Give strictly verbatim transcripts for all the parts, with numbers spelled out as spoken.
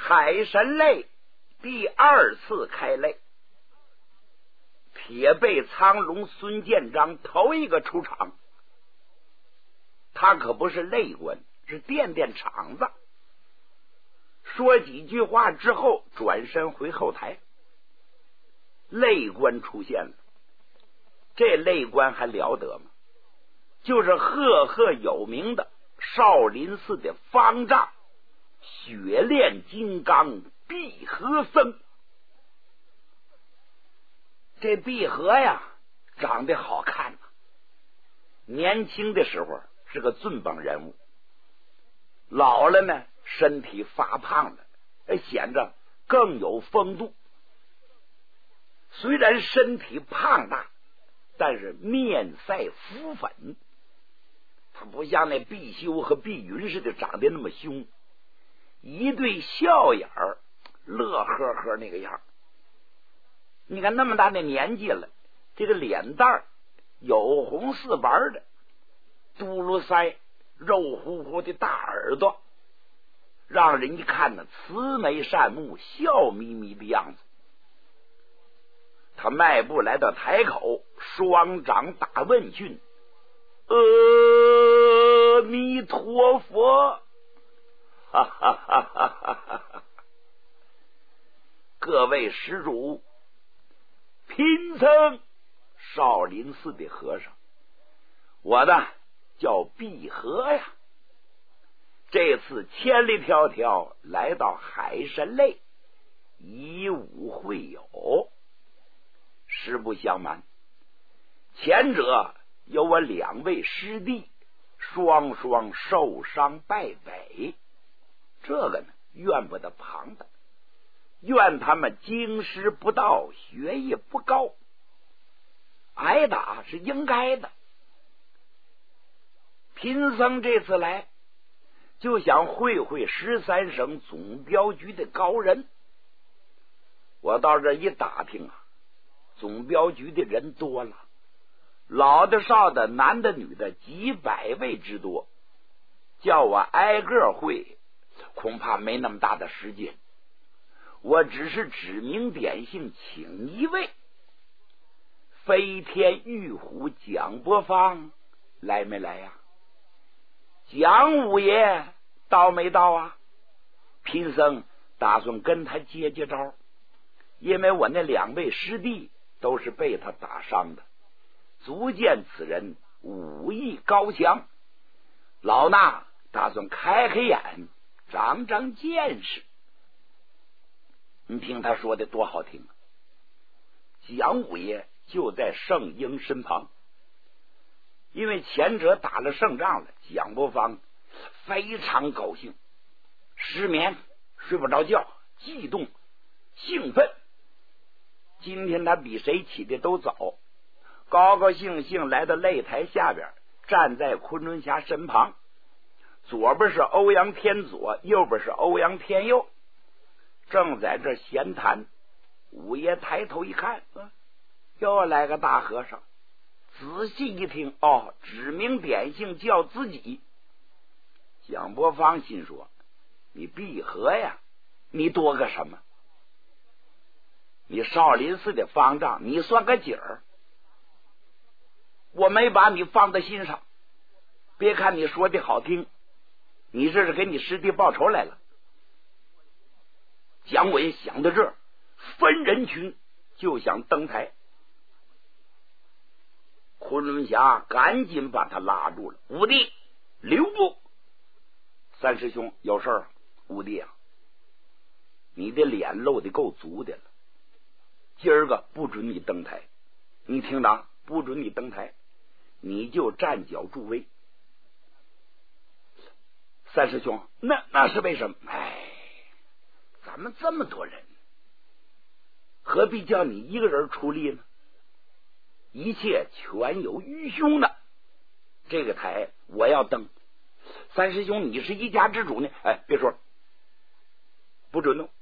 海神泪第二次开擂，铁背苍龙孙建章头一个出场。他可不是擂官，是垫垫场子。说几句话之后，转身回后台。擂官出现了，这擂官还了得吗？就是赫赫有名的少林寺的方丈血炼金刚碧和僧。这碧和呀，长得好看啊，年轻的时候是个尊邦人物，老了呢，身体发胖了，显得更有风度。虽然身体胖大，但是面赛浮粉，他不像那毕修和毕云似的长得那么凶，一对笑眼儿，乐呵呵那个样。你看那么大的年纪了，这个脸蛋儿有红似白的，嘟噜腮，肉乎乎的大耳朵，让人一看呢，慈眉善目，笑眯眯的样子。他迈步来到台口，双掌打问讯：“阿弥陀佛！”哈哈哈哈哈哈！各位施主，贫僧少林寺的和尚，我呢叫碧和呀。这次千里迢迢来到海神擂，以武会友。实不相瞒，前者有我两位师弟双双受伤败北，这个呢怨不得旁的，怨他们经师不到，学业不高，挨打是应该的。贫僧这次来就想会会十三省总镖局的高人。我到这一打听啊，总镖局的人多了，老的少的男的女的几百位之多，叫我挨个会恐怕没那么大的时间，我只是指名点姓请一位。飞天玉虎蒋伯方来没来呀、啊？蒋五爷到没到啊？贫僧打算跟他接接招，因为我那两位师弟都是被他打伤的，足见此人武艺高强。老衲打算开开眼，长长见识。你听他说的多好听啊！蒋五爷就在圣婴身旁，因为前者打了胜仗了，蒋伯方非常高兴，失眠睡不着觉，激动兴奋。今天他比谁起的都早，高高兴兴来到擂台下边，站在昆仑侠身旁，左边是欧阳天左，右边是欧阳天右，正在这闲谈。五爷抬头一看，啊，又来个大和尚。仔细一听，哦，指名点姓叫自己。蒋伯方心说：你闭合呀，你多个什么？你少林寺的方丈，你算个景儿？我没把你放在心上。别看你说的好听，你这是给你师弟报仇来了。蒋伟想到这儿，分人群就想登台。昆仑侠赶紧把他拉住了：五弟，留步！三师兄有事儿。五弟啊，你的脸露的够足的了，今儿个不准你登台，你听着，不准你登台，你就站脚助威。三师兄，那那是为什么？哎，咱们这么多人，何必叫你一个人出力呢？一切全有愚兄的，这个台我要登。三师兄，你是一家之主呢，哎，别说，不准弄。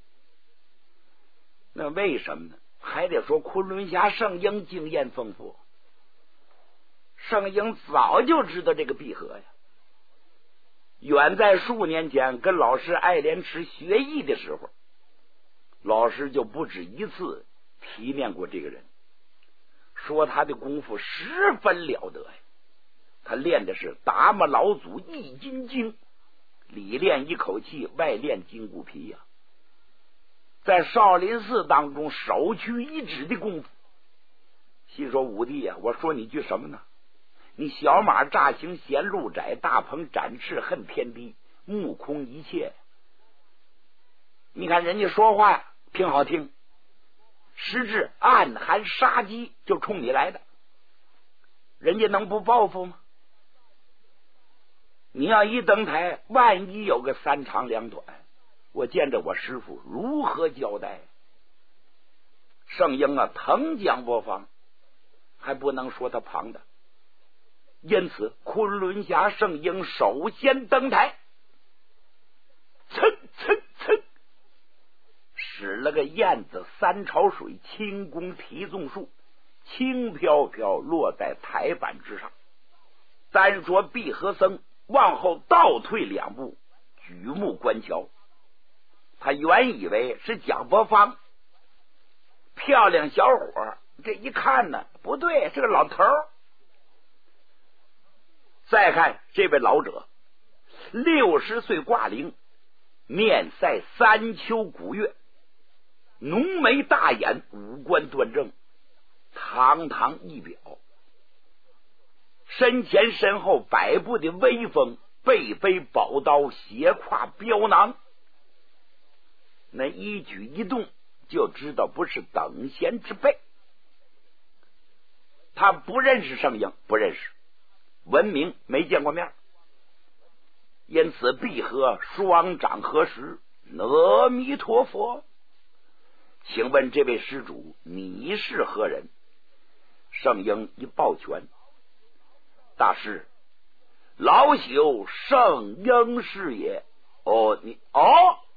那为什么呢？还得说昆仑侠圣婴经验丰富，圣婴早就知道这个闭合呀。 远在数年前跟老师爱莲池学艺的时候，老师就不止一次提念过这个人，说他的功夫十分了得呀。他练的是达摩老祖易筋经，里练一口气，外练筋骨皮呀、啊，在少林寺当中首屈一指的功夫。细说武帝呀、啊，我说你句什么呢？你小马乍行嫌路窄，大鹏展翅恨天低，目空一切。你看人家说话呀，挺好听，实质暗含杀机，就冲你来的，人家能不报复吗？你要一登台，万一有个三长两短，我见着我师傅如何交代？圣婴啊，疼蒋伯方，还不能说他旁的。因此昆仑侠圣婴首先登台，噌噌噌，使了个燕子三潮水轻功提纵术，轻飘飘落在台板之上。单说碧和僧往后倒退两步，举目观瞧，他原以为是蒋伯方，漂亮小伙，这一看呢，不对，是个老头儿。再看这位老者，六十岁挂龄，面赛三秋古月，浓眉大眼，五官端正，堂堂一表，身前身后百步的威风，背背宝刀，斜挎镖囊，那一举一动就知道不是等闲之辈。他不认识圣婴，不认识，闻名没见过面，因此闭合双掌合十，阿弥陀佛，请问这位施主你是何人？圣婴一抱拳，大师，老朽圣婴是也。哦，你哦，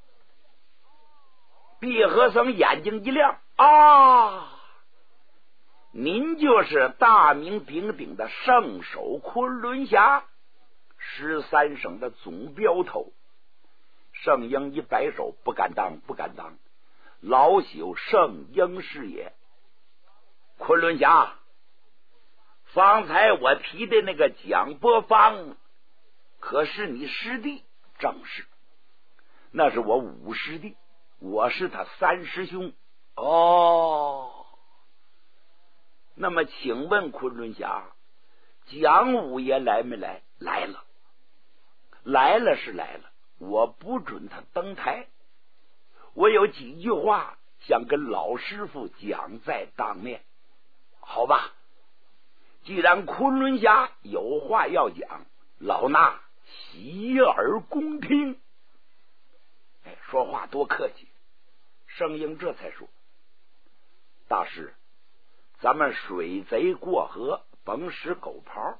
闭合僧眼睛一亮，啊，您就是大名鼎鼎的圣手昆仑侠，十三省的总镖头。圣婴一摆手，不敢当，不敢当，老朽圣婴是也。昆仑侠，方才我提的那个蒋伯方，可是你师弟？正是，那是我五师弟，我是他三师兄。哦，那么请问昆仑侠，蒋五爷来没来？来了，来了是来了，我不准他登台，我有几句话想跟老师傅讲在当面。好吧，既然昆仑侠有话要讲，老衲洗耳恭听。哎，说话多客气。圣婴这才说，大师，咱们水贼过河，甭使狗刨，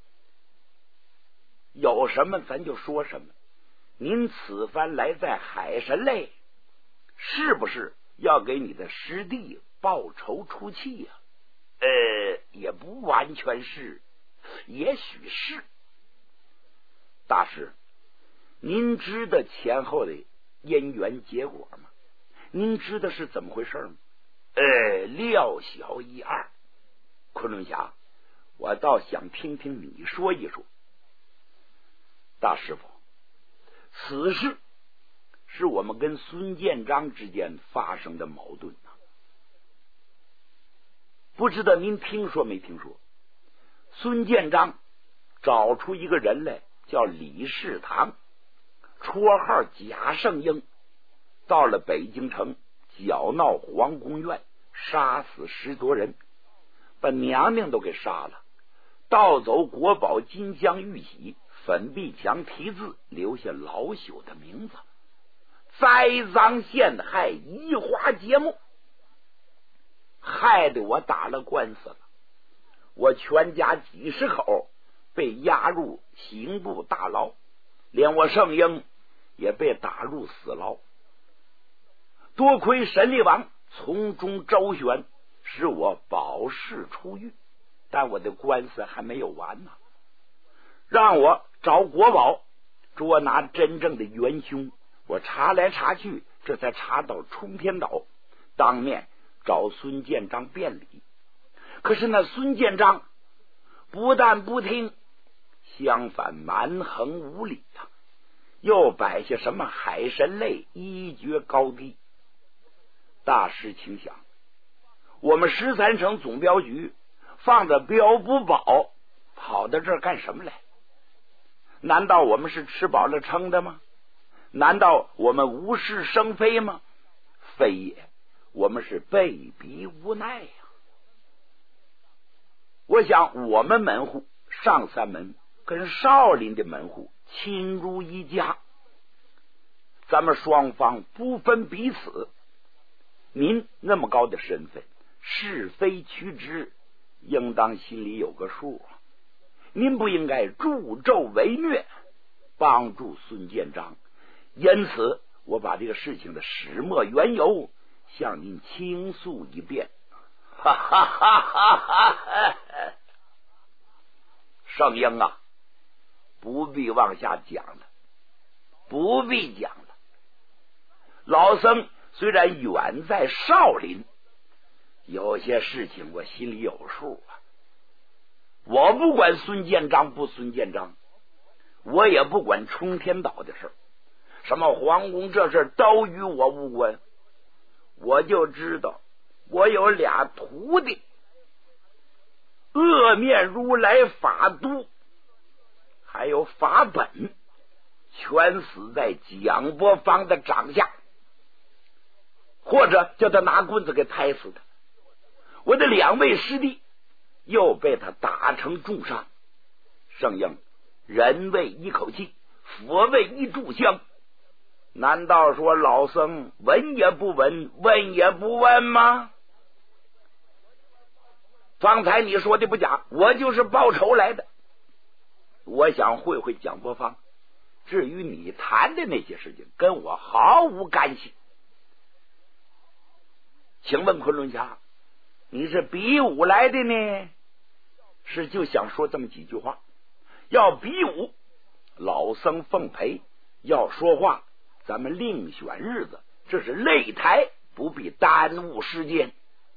有什么咱就说什么。您此番来在海神类，是不是要给你的师弟报仇出气呀、啊？呃，也不完全是，也许是。大师，您知道前后的因缘结果吗？您知道是怎么回事吗？呃，料小一二。昆仑侠，我倒想听听你说一说。大师傅，此事是我们跟孙建章之间发生的矛盾啊，不知道您听说没听说？孙建章找出一个人来，叫李世堂，绰号贾圣婴，到了北京城，搅闹皇宫院，杀死十多人，把娘娘都给杀了，盗走国宝金镶玉玺，粉壁墙题字，留下老朽的名字，栽赃陷害，移花接木，害得我打了官司了。我全家几十口被押入刑部大牢，连我圣婴也被打入死牢。多亏神力王从中周旋，使我保释出狱，但我的官司还没有完呢。让我找国宝捉拿真正的元凶。我查来查去，这才查到冲天岛，当面找孙建章辩理。可是那孙建章不但不听，相反蛮横无理啊，又摆下什么海神类一决高低。大师请想，我们十三省总镖局放着镖不保，跑到这儿干什么来？难道我们是吃饱了撑的吗？难道我们无事生非吗？非也，我们是被逼无奈呀、啊。我想我们门户上三门跟少林的门户亲如一家，咱们双方不分彼此。您那么高的身份，是非曲直，应当心里有个数啊。您不应该助纣为虐，帮助孙建章。因此我把这个事情的始末缘由向您倾诉一遍。哈哈哈哈哈哈！圣婴啊，不必往下讲了，不必讲了。老僧虽然远在少林，有些事情我心里有数啊。我不管孙建章不孙建章，我也不管冲天岛的事，什么皇宫这事都与我无关。我就知道我有俩徒弟，恶面如来法都还有法本，全死在蒋伯方的掌下，或者叫他拿棍子给拍死的。我的两位师弟又被他打成重伤。圣婴，人为一口气，佛为一炷香，难道说老僧闻也不闻，问也不问吗？方才你说的不假，我就是报仇来的。我想会会蒋伯方，至于你谈的那些事情，跟我毫无干系。请问昆仑侠，你是比武来的呢，是就想说这么几句话？要比武，老僧奉陪；要说话，咱们另选日子，这是擂台，不必耽误时间。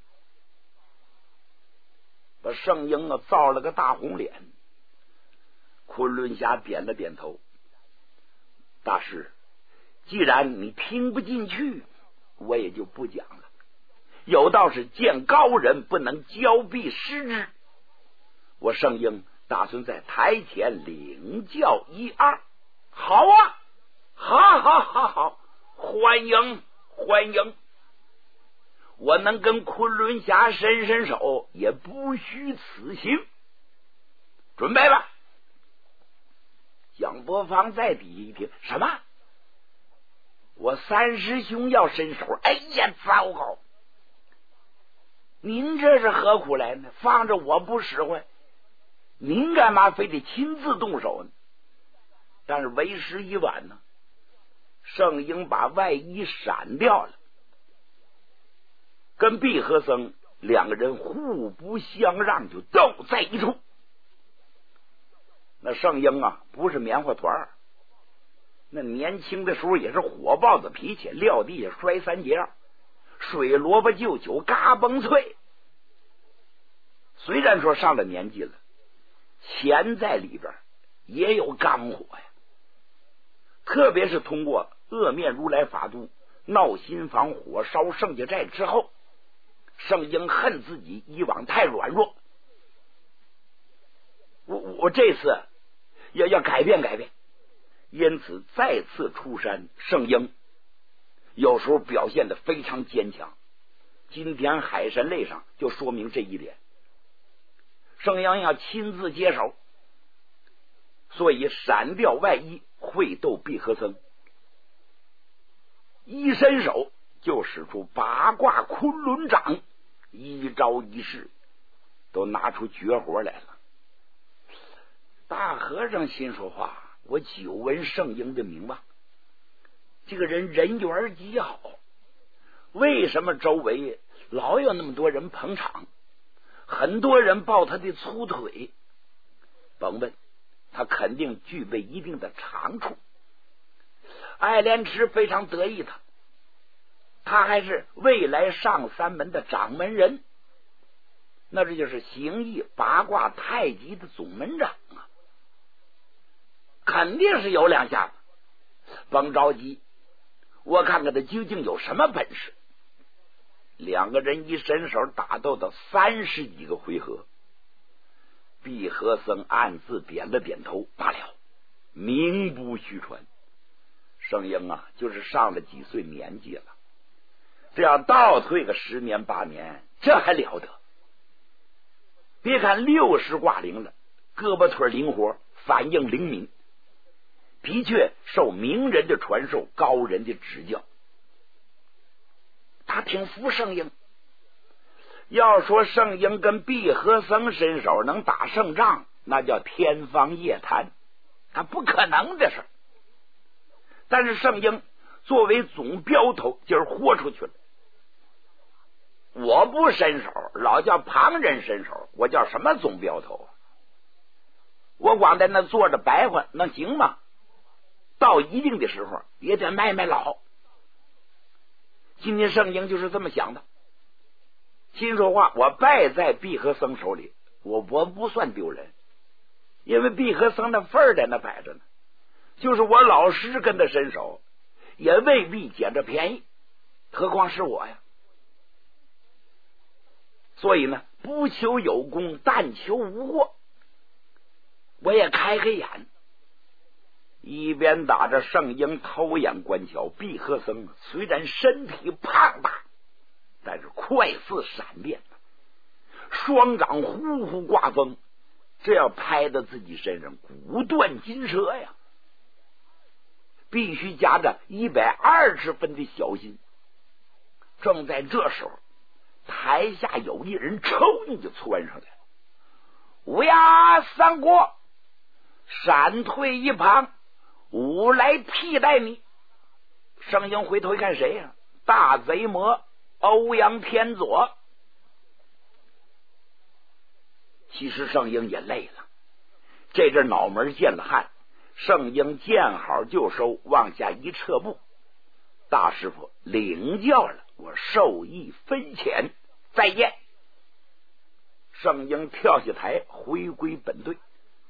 把圣婴啊造了个大红脸。昆仑侠点了点头。大师，既然你听不进去，我也就不讲了。有道是见高人不能交臂失之，我圣婴打算在台前领教一二。好啊，好好好好，欢迎欢迎。我能跟昆仑侠伸伸手，也不虚此行。准备吧。蒋伯方在底下一听，什么？我三师兄要伸手？哎呀，糟糕！您这是何苦来呢？放着我不使唤，您干嘛非得亲自动手呢？但是为时已晚呢。圣婴把外衣闪掉了，跟毕和僧两个人互不相让，就斗在一处。那圣婴啊，不是棉花团，那年轻的时候也是火爆子脾气，撂地下摔三节，水萝卜就酒嘎嘣脆。虽然说上了年纪了，钱在里边也有刚火呀。特别是通过恶面如来法都闹心房火烧圣家寨之后，圣婴恨自己以往太软弱，我我这次要要改变改变，因此再次出山。圣婴有时候表现得非常坚强，今天海神类上就说明这一点。圣婴要亲自接手，所以闪掉外衣，会斗毕和僧，一伸手就使出八卦昆仑掌，一招一式都拿出绝活来了。大和尚心说话，我久闻圣婴的名望，这个人人缘极好，为什么周围老有那么多人捧场，很多人抱他的粗腿？甭问，他肯定具备一定的长处。 爱莲池非常得意他，他还是未来上三门的掌门人，那这就是形意八卦太极的总门长啊，肯定是有两下子。甭着急，我看看他究竟有什么本事。两个人一伸手打斗到三十几个回合，碧和僧暗自点了点头，罢了，名不虚传。圣婴啊，就是上了几岁年纪了，这要倒退个十年八年，这还了得？别看六十挂零了，胳膊腿灵活，反应灵敏，的确受名人的传授，高人的指教。他挺服圣婴。要说圣婴跟碧和僧伸手能打胜仗，那叫天方夜谭，他不可能的事。但是圣婴作为总镖头，今儿豁出去了。我不伸手，老叫旁人伸手，我叫什么总镖头啊？我光在那坐着白话，能行吗？到一定的时候也得卖卖老。今天圣婴就是这么想的。心说话，我败在碧和僧手里，我我不算丢人，因为碧和僧的份儿在那摆着呢。就是我老师跟他伸手，也未必捡着便宜，何况是我呀。所以呢，不求有功，但求无过。我也开开眼，一边打着圣婴偷眼观瞧，碧和僧虽然身体胖大，但是快似闪电，双掌呼呼刮风，这要拍到自己身上，骨断筋折呀！必须夹着一百二十分的小心。正在这时候，台下有一人抽你就窜上来，乌鸦三国闪退一旁，吾来替代你。圣婴回头一看，谁呀、啊？大贼魔欧阳天佐。其实圣婴也累了，这阵脑门见了汗，圣婴见好就收，往下一撤步。大师傅领教了，我受益匪浅，再见。圣婴跳下台，回归本队。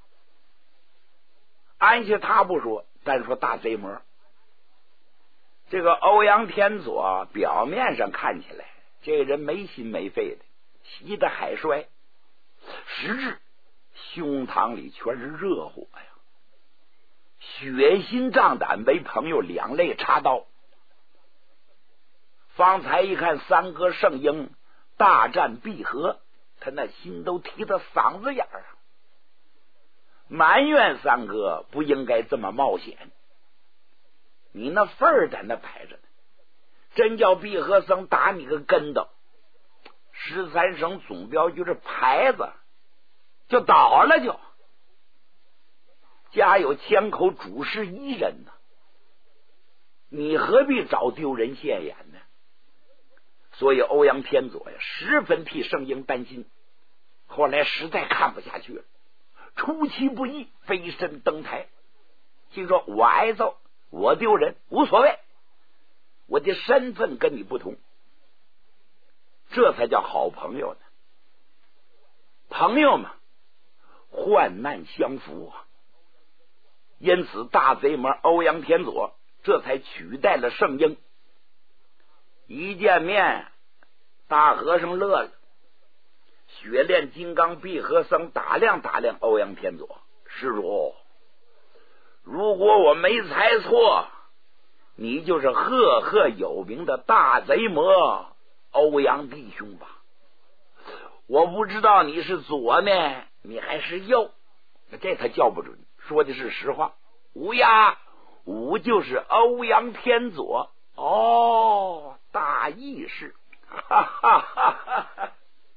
安下他不说，单说大贼魔，这个欧阳天佐表面上看起来这人没心没肺的，急得海衰，实质胸膛里全是热火呀，血心胀胆，为朋友两肋插刀。方才一看三哥圣婴大战碧和，他那心都提到嗓子眼儿啊，埋怨三哥不应该这么冒险。你那份儿在那摆着呢，真叫碧和僧打你个跟头，十三省总镖局这牌子就倒了，就家有千口，主事一人呢，你何必找丢人现眼呢？所以欧阳天佐呀，十分替圣婴担心。后来实在看不下去了，出其不意飞身登台，心说我挨揍，我丢人无所谓，我的身份跟你不同，这才叫好朋友呢。朋友嘛，患难相扶啊。因此大贼魔欧阳天佐这才取代了圣婴。一见面，大和尚乐了，血炼金刚碧和僧打量打量欧阳天佐，施主，如果我没猜错，你就是赫赫有名的大贼魔欧阳弟兄吧？我不知道你是左呢，你还是右，这他叫不准，说的是实话。无呀，吾就是欧阳天佐。哦，大义士，哈哈哈哈！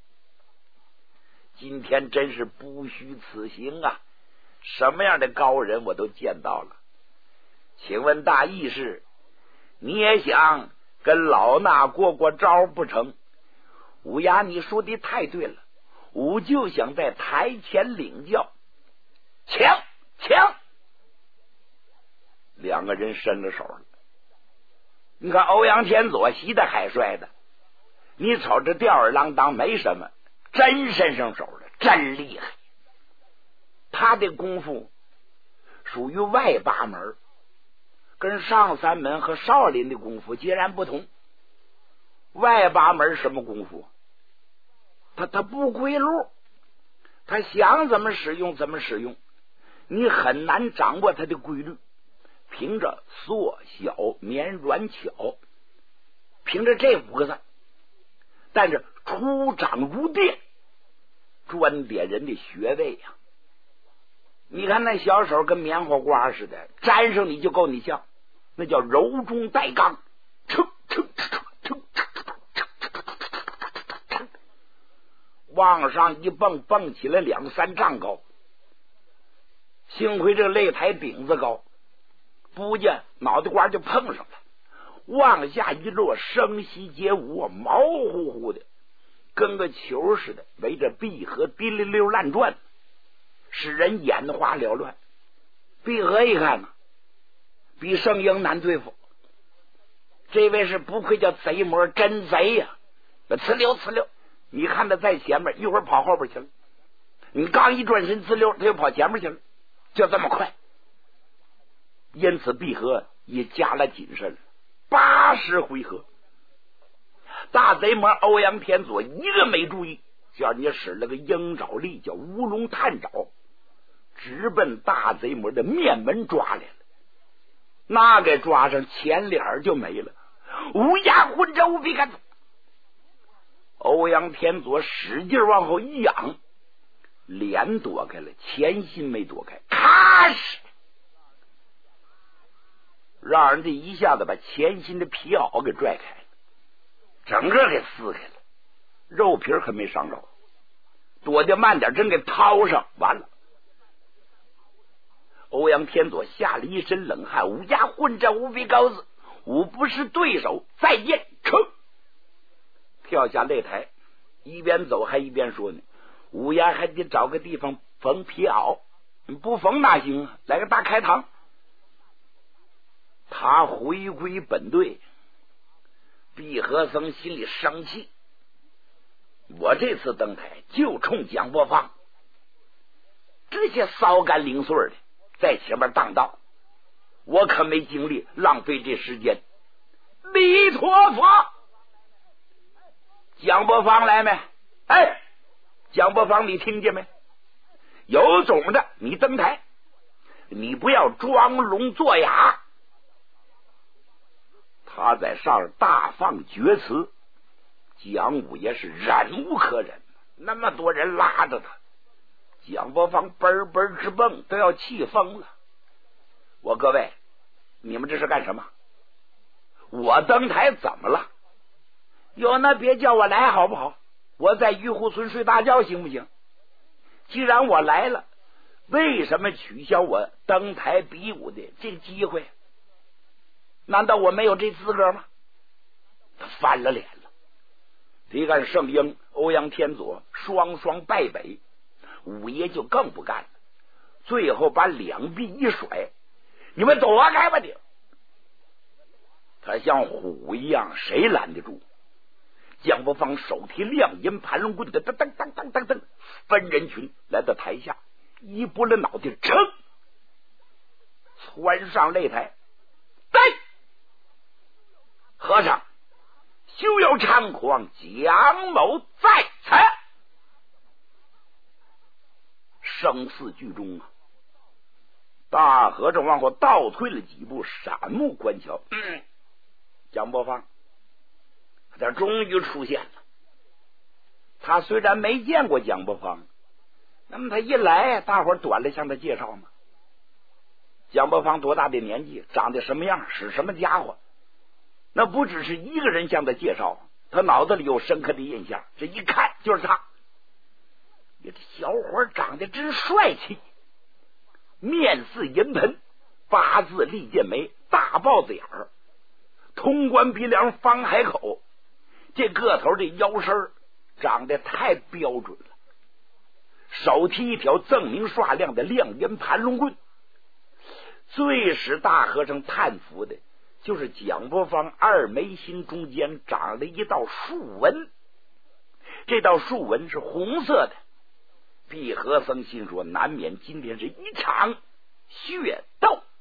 今天真是不虚此行啊！什么样的高人我都见到了。请问大义士，你也想跟老衲过过招不成？五牙，你说的太对了，吾就想在台前领教。请请！ 两个人伸了手了。你看欧阳天佐洗的海帅的，你瞅着吊儿郎当没什么，真伸上手了，真厉害。他的功夫属于外八门，跟上三门和少林的功夫截然不同。外八门什么功夫？他他不归路，他想怎么使用怎么使用，你很难掌握他的规律。凭着缩小绵软巧，凭着这五个字，但是出掌如电，专点人的穴位呀、啊。你看那小手跟棉花瓜似的，沾上你就够你像，那叫柔中带刚，噌噌噌噌噌，往上一蹦，蹦起来两三丈高。幸亏这擂台顶子高，不见脑袋瓜就碰上了，往下一落，声息皆无，毛乎乎的，跟个球似的，围着碧河滴溜溜乱转，使人眼花缭乱。碧河一看呢，比圣婴难对付，这位是不愧叫贼魔，真贼呀、啊！呲溜呲溜，你看他在前面，一会儿跑后边去了，你刚一转身，呲溜他又跑前面去了，就这么快。因此碧河也加了谨慎了。八十回合，大贼魔欧阳天佐一个没注意，叫你使了个鹰爪力，叫乌龙探爪，直奔大贼魔的面门抓来了。那给抓上，前脸就没了。乌鸦混着无比干子，欧阳天佐使劲往后一仰，脸躲开了，前心没躲开，咔哧，让人家一下子把前心的皮袄给拽开了，整个给撕开了，肉皮可没伤着，躲得慢点，真给掏上，完了。欧阳天佐吓了一身冷汗，乌鸦混战无比高子，我不是对手，再见！冲，跳下擂台，一边走还一边说呢：“乌鸦还得找个地方缝皮袄，不缝哪行啊？来个大开膛。”他回归本队，毕和僧心里生气，我这次登台就冲蒋伯芳这些骚干零碎的在前面当道，我可没精力浪费这时间。弥陀佛！蒋伯芳来没？哎，蒋伯芳，你听见没？有种的你登台，你不要装聋作哑。他在上大放厥词，蒋五爷是忍无可忍，那么多人拉着他，蒋伯芳嘣嘣直蹦，都要气疯了。我各位，你们这是干什么？我登台怎么了？有那别叫我来好不好？我在玉湖村睡大觉行不行？既然我来了，为什么取消我登台比武的这个机会？难道我没有这资格吗？他翻了脸了。你看圣婴、欧阳天佐双双败北，五爷就更不干了，最后把两臂一甩：“你们躲开吧你！”他像虎一样，谁拦得住？蒋伯芳手提亮银盘龙棍的，噔噔噔噔噔噔，分人群来到台下，一拨了脑袋，噌，窜上擂台。来，和尚，休要猖狂，蒋某在此。生死剧中啊，大和尚往后倒退了几步，闪目观瞧。嗯，蒋伯芳他终于出现了。他虽然没见过蒋伯芳，那么他一来，大伙儿短了向他介绍嘛。蒋伯芳多大的年纪，长得什么样，使什么家伙，那不只是一个人向他介绍，他脑子里有深刻的印象，这一看就是他。这小伙长得真帅气，面似银盆，八字立剑眉，大豹子眼儿，通关鼻梁，方海口，这个头这腰身长得太标准了。手提一条锃明刷亮的亮银盘龙棍， 最使大和尚叹服的就是蒋伯方二眉心中间长了一道竖纹，这道竖纹是红色的。碧和僧心说，难免今天是一场血斗。